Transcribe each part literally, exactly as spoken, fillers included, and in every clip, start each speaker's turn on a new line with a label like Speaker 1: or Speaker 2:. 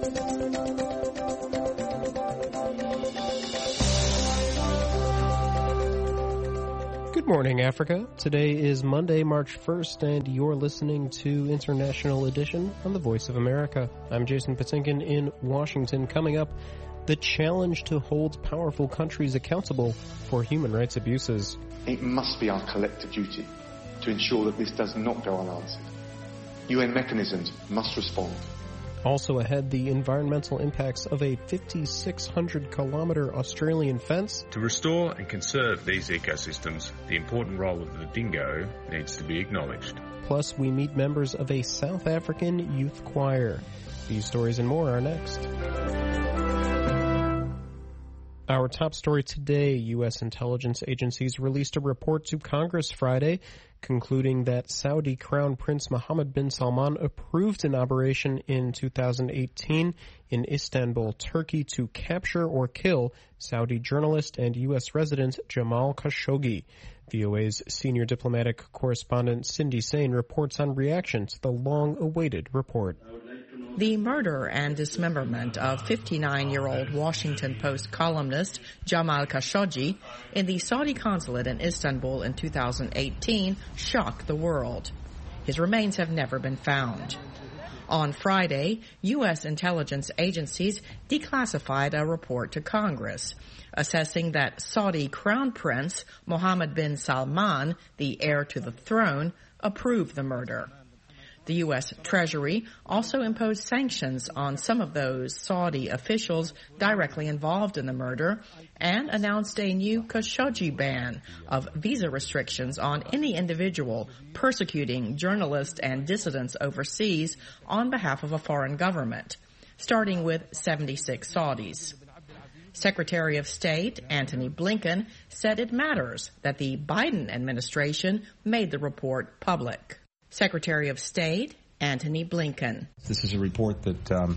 Speaker 1: Good morning, Africa. Today is Monday, March first, and you're listening to International Edition on the Voice of America. I'm Jason Patinkin in Washington. Coming up, the challenge to hold powerful countries accountable for human rights abuses.
Speaker 2: It must be our collective duty to ensure that this does not go unanswered. U N mechanisms must respond.
Speaker 1: Also ahead, the environmental impacts of a fifty-six hundred kilometer Australian fence.
Speaker 3: To restore and conserve these ecosystems, the important role of the dingo needs to be acknowledged.
Speaker 1: Plus, we meet members of a South African youth choir. These stories and more are next. Our top story today, U S intelligence agencies released a report to Congress Friday concluding that Saudi Crown Prince Mohammed bin Salman approved an operation in two thousand eighteen in Istanbul, Turkey, to capture or kill Saudi journalist and U S resident Jamal Khashoggi. V O A's senior diplomatic correspondent Cindy Sain reports on reaction to the long-awaited report.
Speaker 4: The murder and dismemberment of fifty-nine-year-old Washington Post columnist Jamal Khashoggi in the Saudi consulate in Istanbul in two thousand eighteen shocked the world. His remains have never been found. On Friday, U S intelligence agencies declassified a report to Congress, assessing that Saudi Crown Prince Mohammed bin Salman, the heir to the throne, approved the murder. The U S Treasury also imposed sanctions on some of those Saudi officials directly involved in the murder and announced a new Khashoggi ban of visa restrictions on any individual persecuting journalists and dissidents overseas on behalf of a foreign government, starting with seventy-six Saudis. Secretary of State Antony Blinken said it matters that the Biden administration made the report public. Secretary of State Antony Blinken.
Speaker 5: This is a report that, um,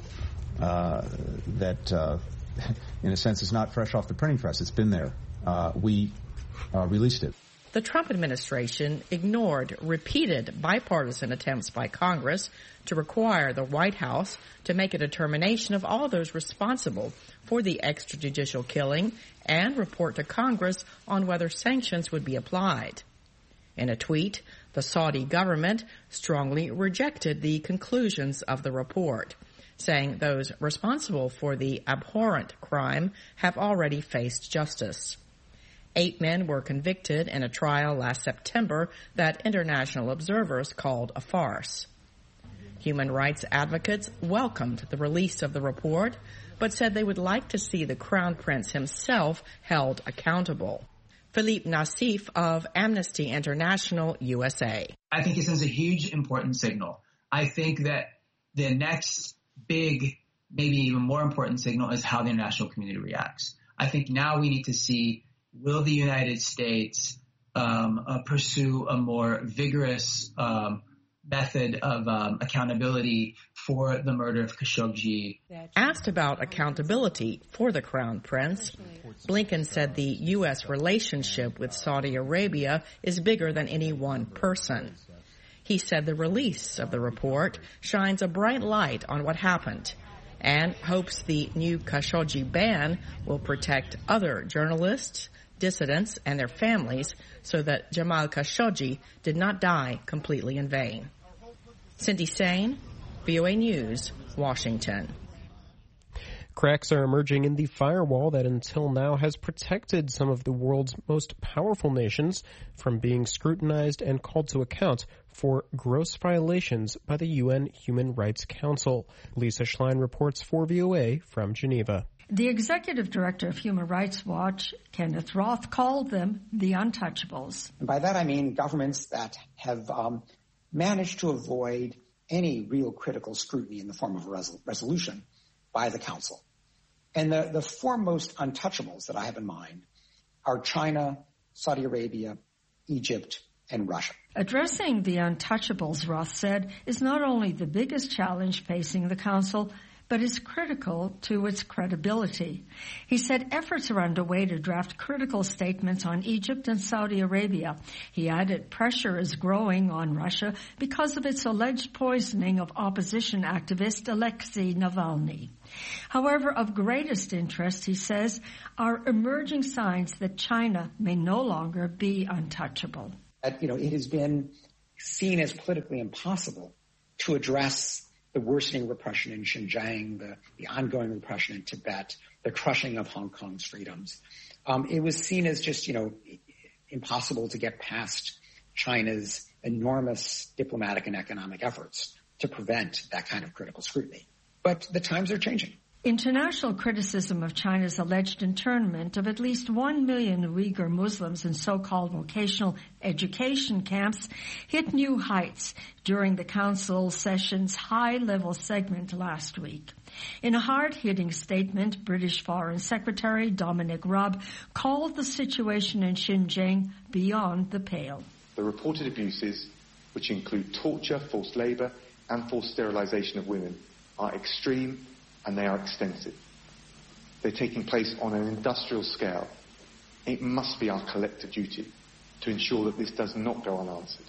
Speaker 5: uh, that uh, in a sense, is not fresh off the printing press. It's been there. Uh, we uh, released it.
Speaker 4: The Trump administration ignored repeated bipartisan attempts by Congress to require the White House to make a determination of all those responsible for the extrajudicial killing and report to Congress on whether sanctions would be applied. In a tweet, the Saudi government strongly rejected the conclusions of the report, saying those responsible for the abhorrent crime have already faced justice. Eight men were convicted in a trial last September that international observers called a farce. Human rights advocates welcomed the release of the report, but said they would like to see the Crown Prince himself held accountable. Philippe Nassif of Amnesty International U S A.
Speaker 6: I think it sends a huge important signal. I think that the next big, maybe even more important signal is how the international community reacts. I think now we need to see, will the United States um, uh, pursue a more vigorous um, method of um, accountability for the murder of Khashoggi.
Speaker 4: Asked about accountability for the Crown Prince, Blinken said the U S relationship with Saudi Arabia is bigger than any one person. He said the release of the report shines a bright light on what happened and hopes the new Khashoggi ban will protect other journalists, dissidents, and their families so that Jamal Khashoggi did not die completely in vain. Cindy Sain, V O A News, Washington.
Speaker 1: Cracks are emerging in the firewall that until now has protected some of the world's most powerful nations from being scrutinized and called to account for gross violations by the U N Human Rights Council. Lisa Schlein reports for V O A from Geneva.
Speaker 7: The executive director of Human Rights Watch, Kenneth Roth, called them the untouchables.
Speaker 8: And by that I mean governments that have um, managed to avoid any real critical scrutiny in the form of a resol- resolution by the Council. And the, the foremost untouchables that I have in mind are China, Saudi Arabia, Egypt, and Russia.
Speaker 7: Addressing the untouchables, Roth said, is not only the biggest challenge facing the Council, but is critical to its credibility. He said efforts are underway to draft critical statements on Egypt and Saudi Arabia. He added pressure is growing on Russia because of its alleged poisoning of opposition activist Alexei Navalny. However, of greatest interest, he says, are emerging signs that China may no longer be untouchable.
Speaker 8: You know, it has been seen as politically impossible to address the worsening repression in Xinjiang, the, the ongoing repression in Tibet, the crushing of Hong Kong's freedoms. Um, it was seen as just, you know, impossible to get past China's enormous diplomatic and economic efforts to prevent that kind of critical scrutiny. But the times are changing.
Speaker 7: International criticism of China's alleged internment of at least one million Uyghur Muslims in so-called vocational education camps hit new heights during the Council session's high-level segment last week. In a hard-hitting statement, British Foreign Secretary Dominic Raab called the situation in Xinjiang beyond the pale.
Speaker 2: The reported abuses, which include torture, forced labour and forced sterilisation of women, are extreme and they are extensive. They're taking place on an industrial scale. It must be our collective duty to ensure that this does not go unanswered.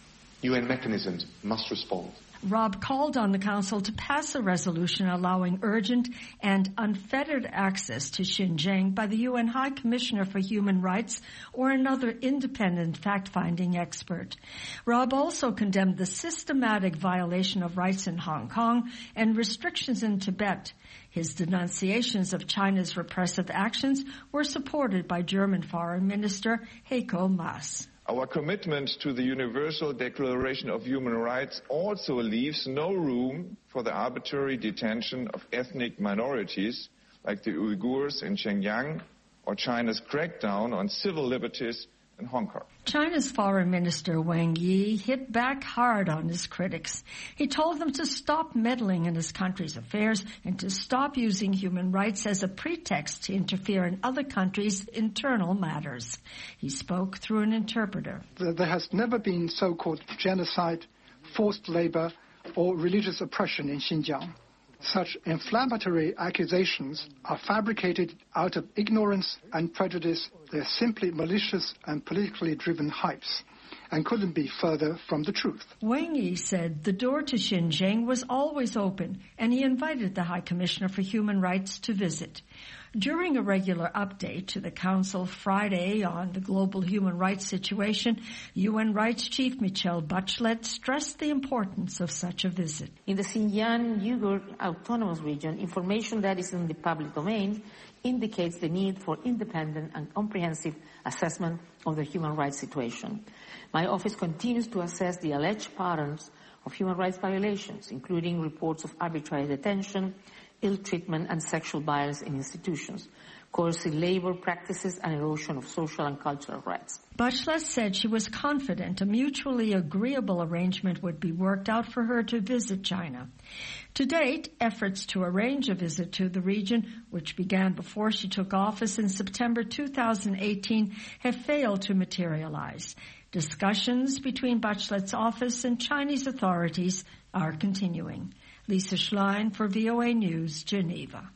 Speaker 2: U N mechanisms must respond.
Speaker 7: Raab called on the Council to pass a resolution allowing urgent and unfettered access to Xinjiang by the U N High Commissioner for Human Rights or another independent fact-finding expert. Raab also condemned the systematic violation of rights in Hong Kong and restrictions in Tibet. His denunciations of China's repressive actions were supported by German Foreign Minister Heiko Maas.
Speaker 9: Our commitment to the Universal Declaration of Human Rights also leaves no room for the arbitrary detention of ethnic minorities like the Uyghurs in Xinjiang or China's crackdown on civil liberties in Hong Kong.
Speaker 7: China's Foreign Minister Wang Yi hit back hard on his critics. He told them to stop meddling in his country's affairs and to stop using human rights as a pretext to interfere in other countries' internal matters. He spoke through an interpreter.
Speaker 10: There has never been so-called genocide, forced labor, or religious oppression in Xinjiang. Such inflammatory accusations are fabricated out of ignorance and prejudice. They are simply malicious and politically driven hypes and couldn't be further from the truth.
Speaker 7: Wang Yi said the door to Xinjiang was always open, and he invited the High Commissioner for Human Rights to visit. During a regular update to the Council Friday on the global human rights situation, U N Rights Chief Michelle Bachelet stressed the importance of such a visit.
Speaker 11: In the Xinjiang Uyghur Autonomous Region, information that is in the public domain indicates the need for independent and comprehensive assessment of the human rights situation. My office continues to assess the alleged patterns of human rights violations, including reports of arbitrary detention, ill treatment and sexual violence in institutions, coercive labor practices and erosion of social and cultural rights.
Speaker 7: Bachelet said she was confident a mutually agreeable arrangement would be worked out for her to visit China. To date, efforts to arrange a visit to the region, which began before she took office in September two thousand eighteen, have failed to materialize. Discussions between Bachelet's office and Chinese authorities are continuing. Lisa Schlein for V O A News, Geneva.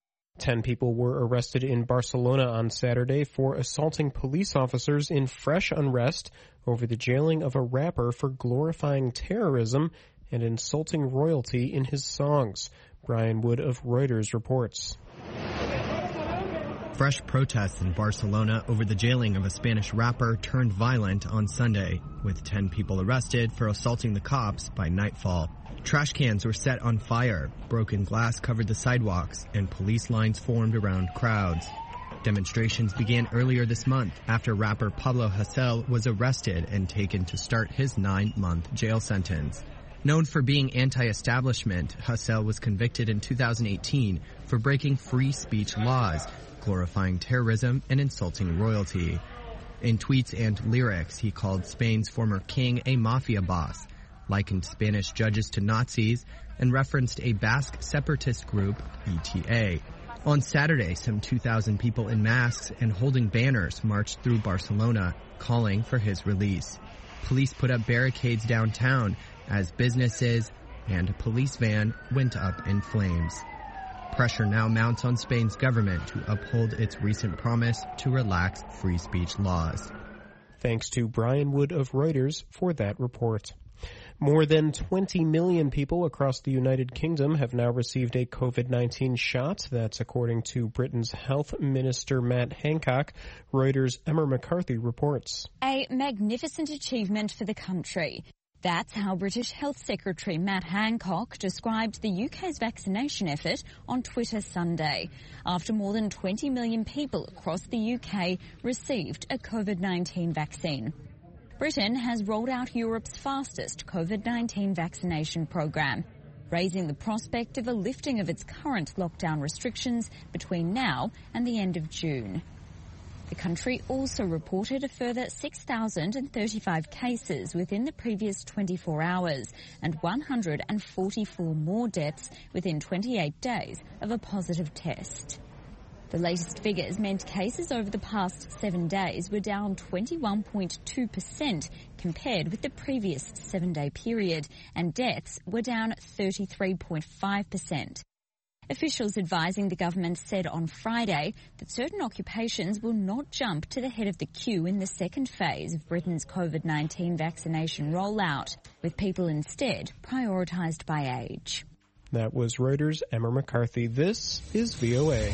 Speaker 1: Ten people were arrested in Barcelona on Saturday for assaulting police officers in fresh unrest over the jailing of a rapper for glorifying terrorism and insulting royalty in his songs. Brian Wood of Reuters reports.
Speaker 12: Fresh protests in Barcelona over the jailing of a Spanish rapper turned violent on Sunday, with ten people arrested for assaulting the cops by nightfall. Trash cans were set on fire, broken glass covered the sidewalks, and police lines formed around crowds. Demonstrations began earlier this month after rapper Pablo Hasél was arrested and taken to start his nine-month jail sentence. Known for being anti-establishment, Hasél was convicted in two thousand eighteen for breaking free speech laws, glorifying terrorism and insulting royalty. In tweets and lyrics, he called Spain's former king a mafia boss, likened Spanish judges to Nazis, and referenced a Basque separatist group, E T A. On Saturday, some two thousand people in masks and holding banners marched through Barcelona, calling for his release. Police put up barricades downtown as businesses and a police van went up in flames. Pressure now mounts on Spain's government to uphold its recent promise to relax free speech laws.
Speaker 1: Thanks to Brian Wood of Reuters for that report. More than twenty million people across the United Kingdom have now received a COVID nineteen shot. That's according to Britain's Health Minister Matt Hancock. Reuters' Emma McCarthy reports.
Speaker 13: A magnificent achievement for the country. That's how British Health Secretary Matt Hancock described the U K's vaccination effort on Twitter Sunday, after more than twenty million people across the U K received a COVID nineteen vaccine. Britain has rolled out Europe's fastest COVID nineteen vaccination program, raising the prospect of a lifting of its current lockdown restrictions between now and the end of June. The country also reported a further six thousand thirty-five cases within the previous twenty-four hours and one hundred forty-four more deaths within twenty-eight days of a positive test. The latest figures meant cases over the past seven days were down twenty-one point two percent compared with the previous seven-day period, and deaths were down thirty-three point five percent. Officials advising the government said on Friday that certain occupations will not jump to the head of the queue in the second phase of Britain's COVID nineteen vaccination rollout, with people instead prioritised by age.
Speaker 1: That was Reuters' Emma McCarthy. This is V O A.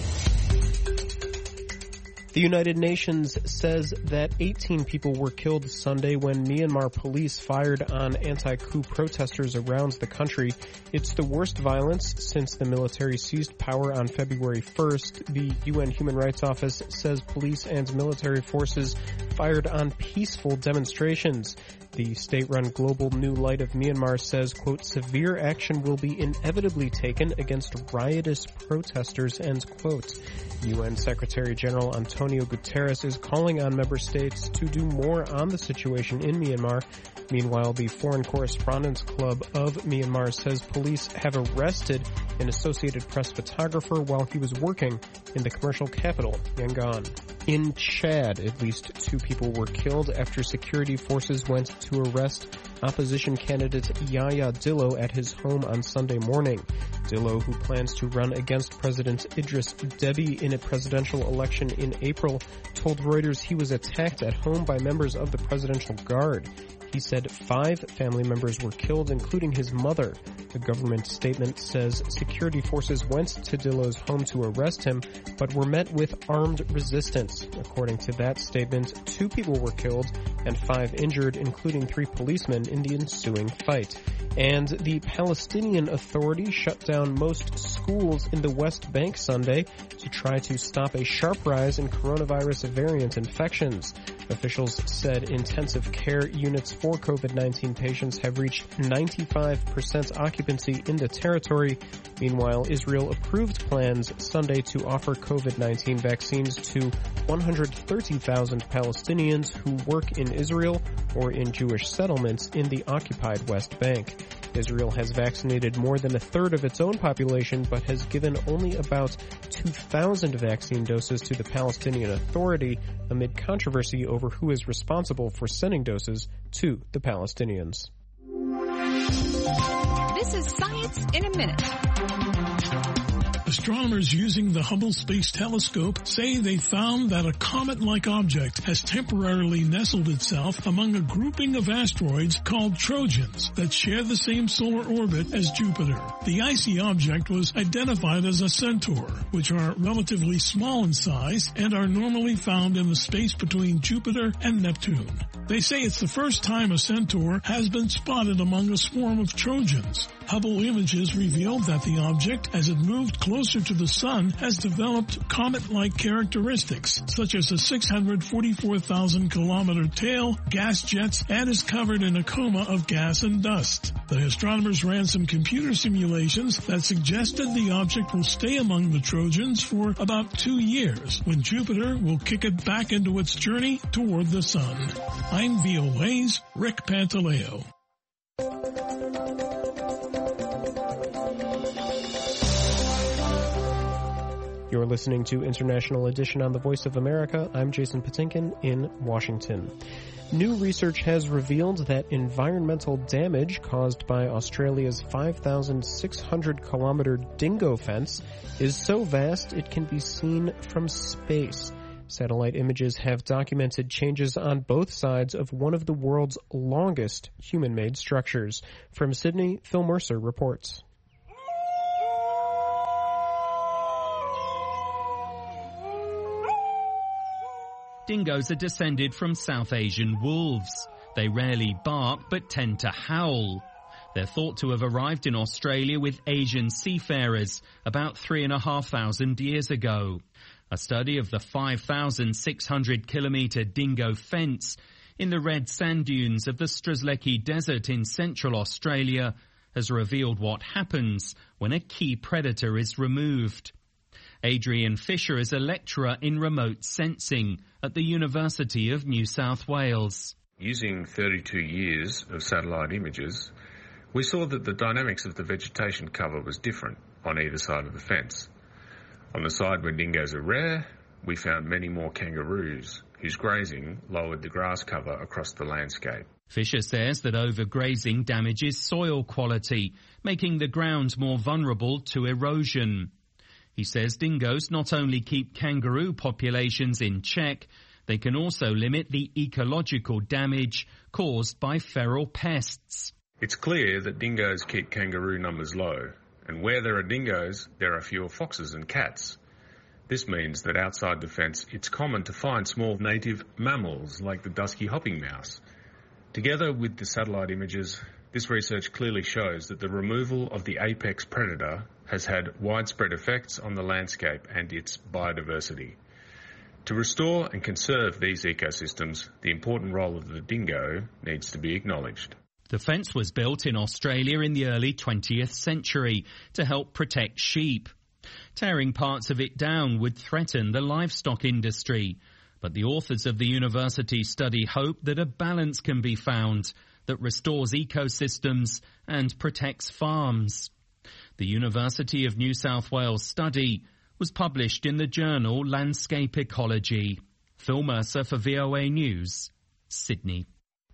Speaker 1: The United Nations says that eighteen people were killed Sunday when Myanmar police fired on anti-coup protesters around the country. It's the worst violence since the military seized power on February first. The U N Human Rights Office says police and military forces fired on peaceful demonstrations. The state-run Global New Light of Myanmar says, quote, severe action will be inevitably taken against riotous protesters, end quote. U N Secretary General Antonio Guterres is calling on member states to do more on the situation in Myanmar. Meanwhile, the Foreign Correspondents Club of Myanmar says police have arrested an Associated Press photographer while he was working in the commercial capital, Yangon. In Chad, at least two people were killed after security forces went to arrest opposition candidate Yahya Dillo at his home on Sunday morning. Dillo, who plans to run against President Idris Deby in a presidential election in April, told Reuters he was attacked at home by members of the Presidential Guard. He said five family members were killed, including his mother. The government statement says security forces went to Dillo's home to arrest him, but were met with armed resistance. According to that statement, two people were killed and five injured, including three policemen in the ensuing fight. And the Palestinian Authority shut down most schools in the West Bank Sunday to try to stop a sharp rise in coronavirus variant infections. Officials said intensive care units for COVID nineteen patients have reached ninety-five percent occupancy in the territory. Meanwhile, Israel approved plans Sunday to offer COVID nineteen vaccines to one hundred thirty thousand Palestinians who work in Israel or in Jewish settlements in the occupied West Bank. Israel has vaccinated more than a third of its own population, but has given only about two thousand vaccine doses to the Palestinian Authority amid controversy over who is responsible for sending doses to the Palestinians.
Speaker 14: This is Science in a Minute.
Speaker 15: Astronomers using the Hubble Space Telescope say they found that a comet-like object has temporarily nestled itself among a grouping of asteroids called Trojans that share the same solar orbit as Jupiter. The icy object was identified as a centaur, which are relatively small in size and are normally found in the space between Jupiter and Neptune. They say it's the first time a centaur has been spotted among a swarm of Trojans. Hubble images revealed that the object, as it moved closer to the sun, has developed comet-like characteristics, such as a six hundred forty-four thousand kilometer tail, gas jets, and is covered in a coma of gas and dust. The astronomers ran some computer simulations that suggested the object will stay among the Trojans for about two years, when Jupiter will kick it back into its journey toward the sun. I'm V O A's Rick Pantaleo.
Speaker 1: You're listening to International Edition on the Voice of America. I'm Jason Patinkin in Washington. New research has revealed that environmental damage caused by Australia's five thousand six hundred kilometer dingo fence is so vast it can be seen from space. Satellite images have documented changes on both sides of one of the world's longest human-made structures. From Sydney, Phil Mercer reports.
Speaker 16: Dingoes are descended from South Asian wolves. They rarely bark but tend to howl. They're thought to have arrived in Australia with Asian seafarers about three and a half thousand years ago. A study of the five thousand six hundred kilometre dingo fence in the red sand dunes of the Strzelecki Desert in central Australia has revealed what happens when a key predator is removed. Adrian Fisher is a lecturer in remote sensing at the University of New South Wales.
Speaker 3: Using thirty-two years of satellite images, we saw that the dynamics of the vegetation cover was different on either side of the fence. On the side where dingoes are rare, we found many more kangaroos, whose grazing lowered the grass cover across the landscape.
Speaker 16: Fisher says that overgrazing damages soil quality, making the ground more vulnerable to erosion. He says dingoes not only keep kangaroo populations in check, they can also limit the ecological damage caused by feral pests.
Speaker 3: It's clear that dingoes keep kangaroo numbers low, and where there are dingoes, there are fewer foxes and cats. This means that outside the fence, it's common to find small native mammals like the dusky hopping mouse. Together with the satellite images, this research clearly shows that the removal of the apex predator has had widespread effects on the landscape and its biodiversity. To restore and conserve these ecosystems, the important role of the dingo needs to be acknowledged.
Speaker 16: The fence was built in Australia in the early twentieth century to help protect sheep. Tearing parts of it down would threaten the livestock industry, but the authors of the university study hope that a balance can be found that restores ecosystems and protects farms. The University of New South Wales study was published in the journal Landscape Ecology. Phil Mercer for V O A News, Sydney.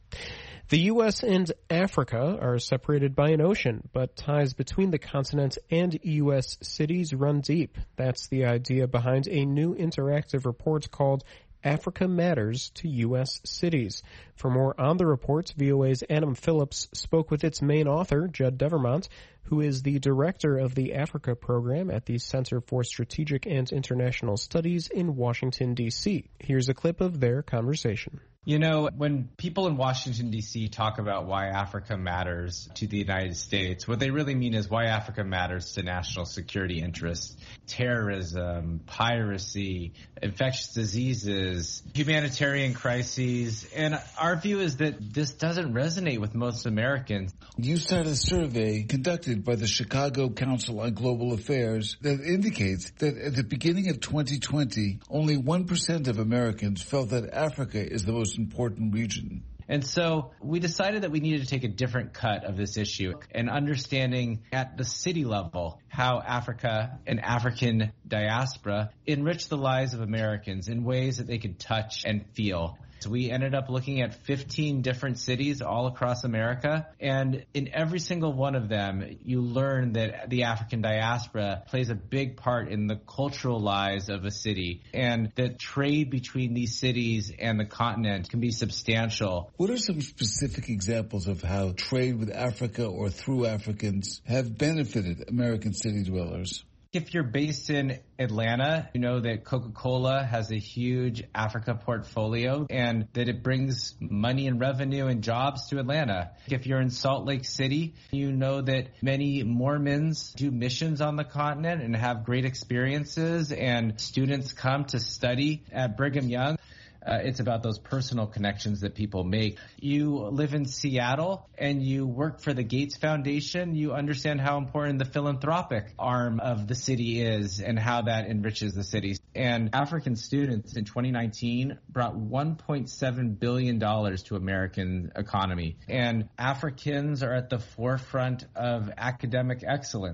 Speaker 1: The U S and Africa are separated by an ocean, but ties between the continent and U S cities run deep. That's the idea behind a new interactive report called Africa Matters to U S Cities. For more on the report, V O A's Adam Phillips spoke with its main author, Judd Devermont, who is the director of the Africa program at the Center for Strategic and International Studies in Washington, D C. Here's a clip of their conversation.
Speaker 17: You know, when people in Washington, D C talk about why Africa matters to the United States, what they really mean is why Africa matters to national security interests, terrorism, piracy, infectious diseases, humanitarian crises. And our view is that this doesn't resonate with most Americans.
Speaker 18: You cite a survey conducted by the Chicago Council on Global Affairs that indicates that at the beginning of twenty twenty, only one percent of Americans felt that Africa is the most important region.
Speaker 17: And so we decided that we needed to take a different cut of this issue and understanding at the city level how Africa and African diaspora enrich the lives of Americans in ways that they could touch and feel. So we ended up looking at fifteen different cities all across America, and in every single one of them, you learn that the African diaspora plays a big part in the cultural lives of a city, and that trade between these cities and the continent can be substantial.
Speaker 18: What are some specific examples of how trade with Africa or through Africans have benefited American city dwellers?
Speaker 17: If you're based in Atlanta, you know that Coca-Cola has a huge Africa portfolio and that it brings money and revenue and jobs to Atlanta. If you're in Salt Lake City, you know that many Mormons do missions on the continent and have great experiences, and students come to study at Brigham Young. Uh, it's about those personal connections that people make. You live in Seattle and you work for the Gates Foundation. You understand how important the philanthropic arm of the city is and how that enriches the city. And African students in twenty nineteen brought one point seven billion dollars to American economy. And Africans are at the forefront of academic excellence.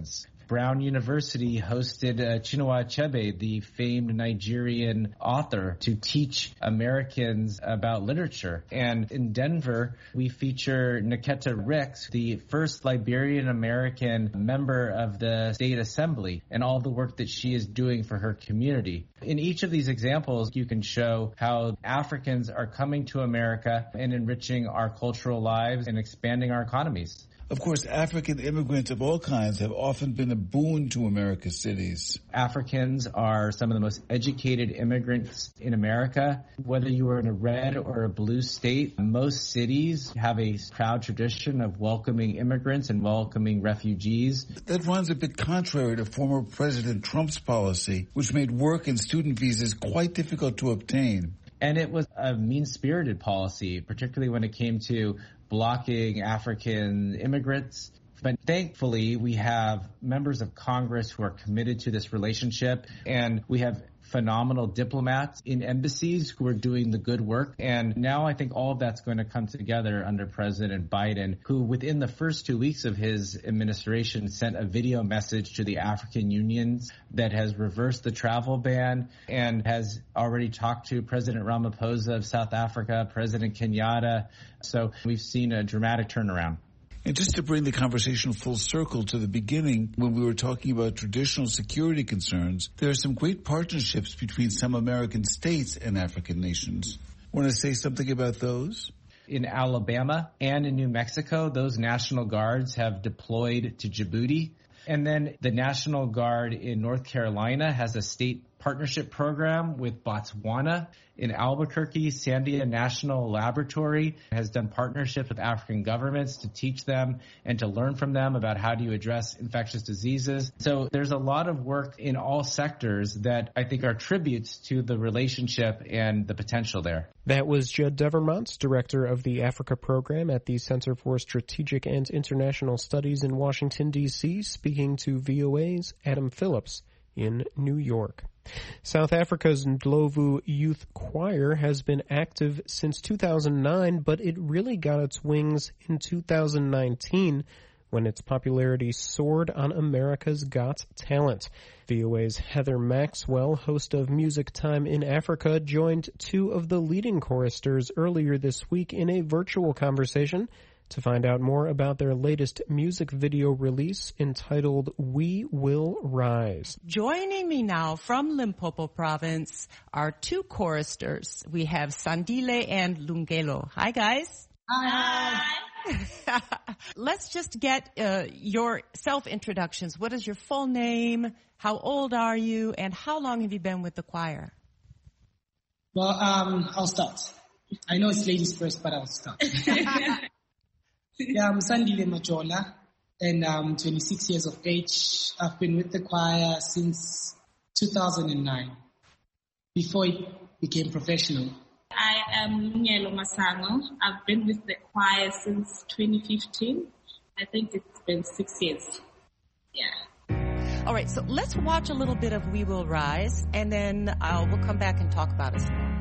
Speaker 17: Brown University hosted uh, Chinua Achebe, the famed Nigerian author, to teach Americans about literature. And in Denver, we feature Nketa Ricks, the first Liberian-American member of the state assembly, and all the work that she is doing for her community. In each of these examples, you can show how Africans are coming to America and enriching our cultural lives and expanding our economies.
Speaker 18: Of course, African immigrants of all kinds have often been a boon to America's cities.
Speaker 17: Africans are some of the most educated immigrants in America. Whether you are in a red or a blue state, most cities have a proud tradition of welcoming immigrants and welcoming refugees.
Speaker 18: That runs a bit contrary to former President Trump's policy, which made work and student visas quite difficult to obtain.
Speaker 17: And it was a mean-spirited policy, particularly when it came to blocking African immigrants. But thankfully, we have members of Congress who are committed to this relationship, and we have phenomenal diplomats in embassies who are doing the good work. And now I think all of that's going to come together under President Biden, who within the first two weeks of his administration sent a video message to the African unions that has reversed the travel ban and has already talked to President Ramaphosa of South Africa, President Kenyatta. So we've seen a dramatic turnaround.
Speaker 18: And just to bring the conversation full circle to the beginning, when we were talking about traditional security concerns, there are some great partnerships between some American states and African nations. Want to say something about those?
Speaker 17: In Alabama and in New Mexico, those National Guards have deployed to Djibouti. And then the National Guard in North Carolina has a state partnership program with Botswana. In Albuquerque, Sandia National Laboratory has done partnerships with African governments to teach them and to learn from them about how do you address infectious diseases. So there's a lot of work in all sectors that I think are tributes to the relationship and the potential there.
Speaker 1: That was Judd Devermont, director of the Africa program at the Center for Strategic and International Studies in Washington, D C, speaking to V O A's Adam Phillips in New York. South Africa's Ndlovu Youth Choir has been active since two thousand nine, but it really got its wings in two thousand nineteen when its popularity soared on America's Got Talent. V O A's Heather Maxwell, host of Music Time in Africa, joined two of the leading choristers earlier this week in a virtual conversation to find out more about their latest music video release entitled We Will Rise.
Speaker 19: Joining me now from Limpopo province are two choristers. We have Sandile and Lungelo. Hi, guys.
Speaker 20: Hi.
Speaker 19: Let's just get uh, your self-introductions. What is your full name? How old are you? And how long have you been with the choir?
Speaker 20: Well, um, I'll start. I know it's ladies first, but I'll start. Yeah, I'm Sandile Majola, and I'm twenty-six years of age. I've been with the choir since two thousand nine, before it became professional.
Speaker 21: I am Lungelo Masango. I've been with the choir since twenty fifteen. I think it's been six years. Yeah.
Speaker 19: All right, so let's watch a little bit of We Will Rise, and then uh, we'll come back and talk about it some more.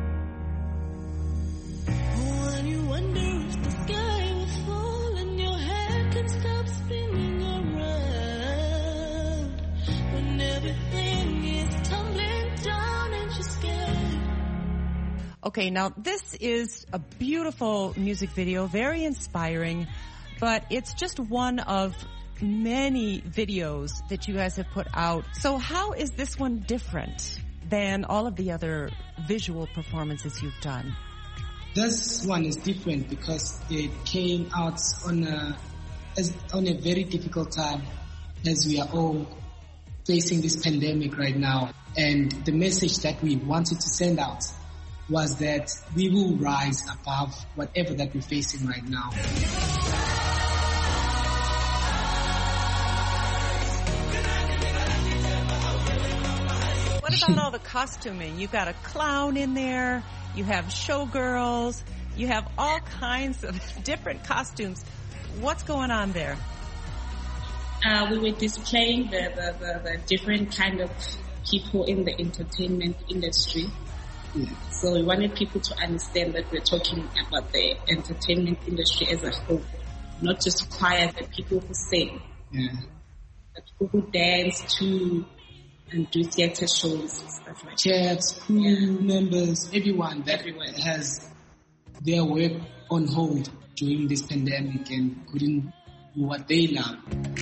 Speaker 22: When you wonder if the sky stop spinning around when everything is tumbling down and you're scared.
Speaker 19: Okay, now this is a beautiful music video, very inspiring, but it's just one of many videos that you guys have put out. So how is this one different than all of the other visual performances you've done?
Speaker 20: This one is different because it came out on a As on a very difficult time as we are all facing this pandemic right now. And the message that we wanted to send out was that we will rise above whatever that we're facing right now.
Speaker 19: What about all the costuming? You've got a clown in there, you have showgirls, you have all kinds of different costumes. What's going on there?
Speaker 21: Uh, we were displaying the, the, the, the different kind of people in the entertainment industry. Yeah. So we wanted people to understand that we're talking about the entertainment industry as a whole, not just choir, but people who sing.
Speaker 20: Yeah.
Speaker 21: That who would dance to and do theater shows and stuff like that.
Speaker 20: Chefs, crew yeah. members, everyone that everyone. has their work on hold during this pandemic and couldn't do what they love.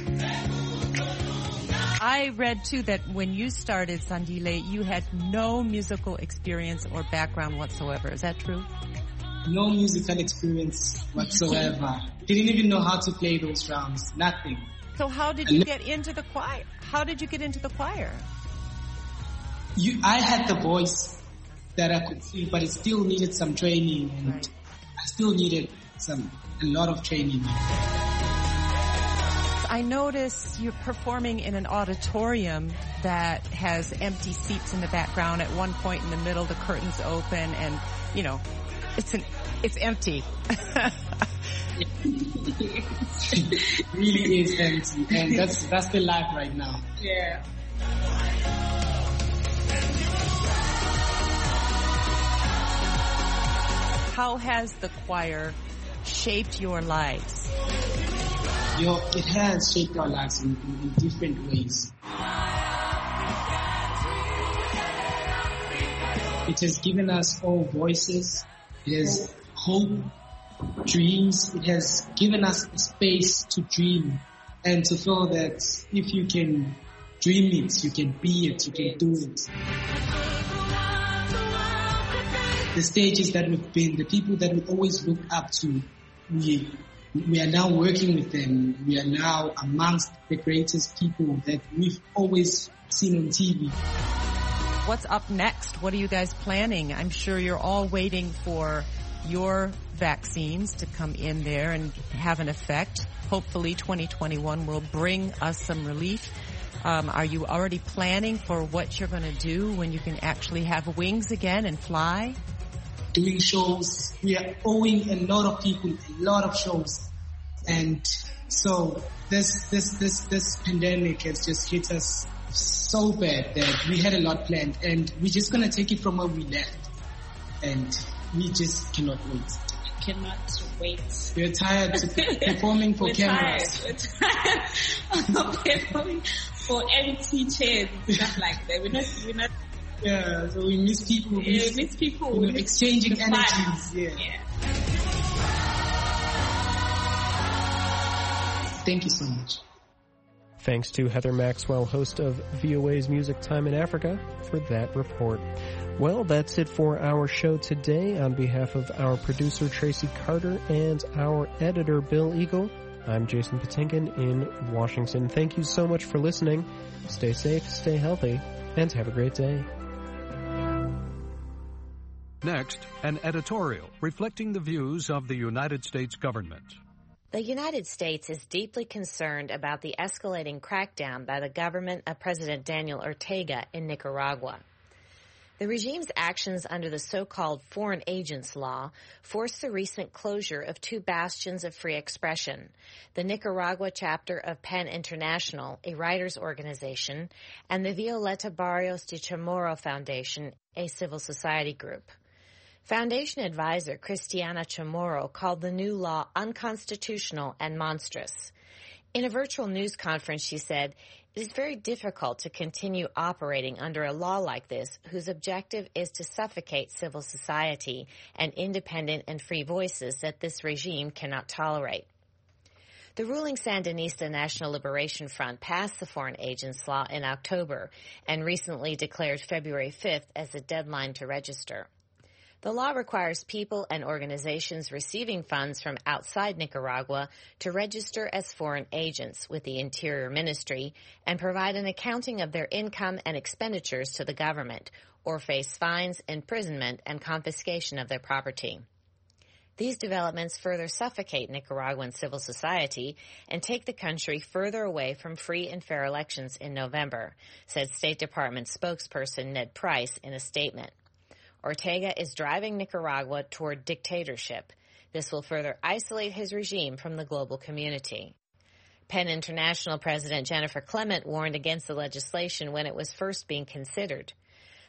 Speaker 19: I read too that when you started Sandile, you had no musical experience or background whatsoever. Is that true?
Speaker 20: No musical experience whatsoever. Didn't even know how to play those drums. Nothing.
Speaker 19: So how did you get into the choir? How did you get into the choir?
Speaker 20: You, I had the voice that I could sing, but it still needed some training, and right. I still needed some a lot of training.
Speaker 19: I notice you're performing in an auditorium that has empty seats in the background. At one point in the middle, the curtains open, and you know, it's an it's empty.
Speaker 20: It really is empty, and that's that's the life right now.
Speaker 21: Yeah.
Speaker 19: How has the choir shaped your lives?
Speaker 20: Yo, it has shaped our lives in, in, in different ways. It has given us all voices. It has hope, dreams. It has given us a space to dream and to feel that if you can dream it, you can be it, you can do it. The stages that we've been, the people that we always look up to, we we are now working with them. We are now amongst the greatest people that we've always seen on T V.
Speaker 19: What's up next? What are you guys planning? I'm sure you're all waiting for your vaccines to come in there and have an effect. Hopefully twenty twenty-one will bring us some relief. Um, are you already planning for what you're going to do when you can actually have wings again and fly?
Speaker 20: Doing shows. We are owing a lot of people a lot of shows. And so this, this, this, this pandemic has just hit us so bad that we had a lot planned, and we're just going to take it from where we left. And we just cannot wait.
Speaker 21: I cannot wait.
Speaker 20: We're tired of performing for
Speaker 21: We're
Speaker 20: cameras.
Speaker 21: Tired. We're tired of performing for empty chairs and stuff like that. We're not, we're not.
Speaker 20: Yeah, so we miss people. We
Speaker 21: Yeah,
Speaker 20: miss,
Speaker 21: miss people.
Speaker 20: You know,
Speaker 21: We miss
Speaker 20: exchanging
Speaker 21: the
Speaker 20: energies.
Speaker 21: fun.
Speaker 20: Yeah.
Speaker 21: yeah.
Speaker 20: Thank you so much.
Speaker 1: Thanks to Heather Maxwell, host of V O A's Music Time in Africa, for that report. Well, that's it for our show today. On behalf of our producer, Tracy Carter, and our editor, Bill Eagle, I'm Jason Patinkin in Washington. Thank you so much for listening. Stay safe, stay healthy, and have a great day.
Speaker 5: Next, an editorial reflecting the views of the United States government.
Speaker 6: The United States is deeply concerned about the escalating crackdown by the government of President Daniel Ortega in Nicaragua. The regime's actions under the so-called Foreign Agents Law forced the recent closure of two bastions of free expression, the Nicaragua chapter of PEN International, a writers' organization, and the Violeta Barrios de Chamorro Foundation, a civil society group. Foundation advisor Cristiana Chamorro called the new law unconstitutional and monstrous. In a virtual news conference, she said, "It is very difficult to continue operating under a law like this, whose objective is to suffocate civil society and independent and free voices that this regime cannot tolerate." The ruling Sandinista National Liberation Front passed the Foreign Agents Law in October and recently declared February fifth as a deadline to register. The law requires people and organizations receiving funds from outside Nicaragua to register as foreign agents with the Interior Ministry and provide an accounting of their income and expenditures to the government, or face fines, imprisonment, and confiscation of their property. These developments further suffocate Nicaraguan civil society and take the country further away from free and fair elections in November, said State Department spokesperson Ned Price in a statement. Ortega is driving Nicaragua toward dictatorship. This will further isolate his regime from the global community. PEN International President Jennifer Clement warned against the legislation when it was first being considered.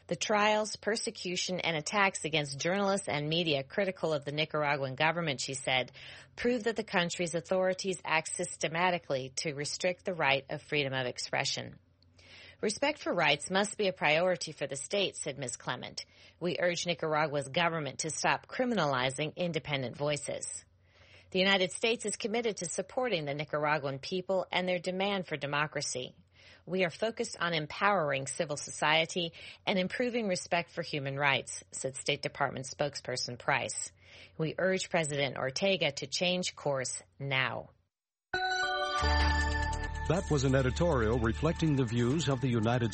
Speaker 6: The trials, persecution, and attacks against journalists and media critical of the Nicaraguan government, she said, prove that the country's authorities act systematically to restrict the right of freedom of expression. Respect for rights must be a priority for the state, said Miz Clement. We urge Nicaragua's government to stop criminalizing independent voices. The United States is committed to supporting the Nicaraguan people and their demand for democracy. We are focused on empowering civil society and improving respect for human rights, said State Department spokesperson Price. We urge President Ortega to change course now.
Speaker 5: That was an editorial reflecting the views of the United